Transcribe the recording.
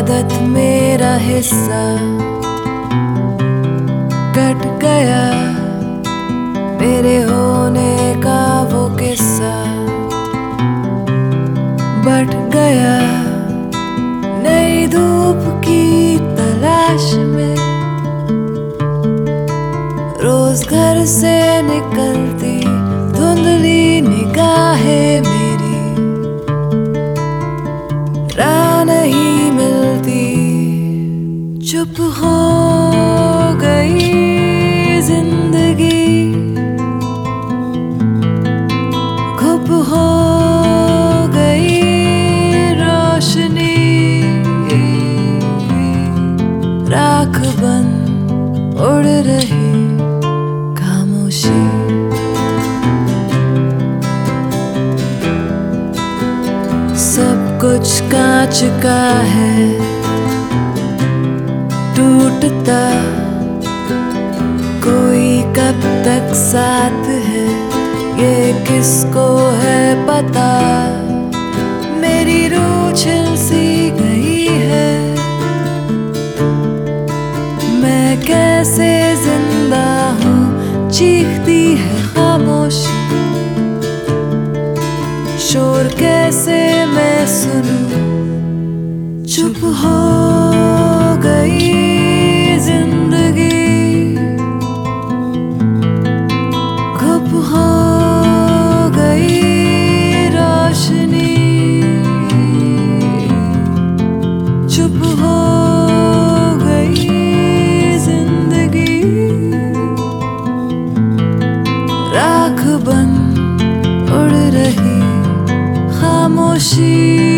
आदत मेरा हिस्सा कट गया, मेरे होने का वो किस्सा बढ़ गया। नई धूप की तलाश में रोज घर से निकलती धुंधली निगाहें मेरी, राह नहीं मिलती, चुप हो गई जिंदगी, गुम हो गई रोशनी, राख बन उड़ रही खामोशी। सब कुछ कांच का है टूटता, कोई कब तक साथ है ये किसको है पता। मेरी रूह छिल सी गई है, मैं कैसे जिंदा हूँ, चीखती है खामोशी, शोर कैसे मैं सुनूं, चुप हो गई जिंदगी, गुम हो गई रोशनी, चुप हो गई जिंदगी, राख बन उड़ रही खामोशी।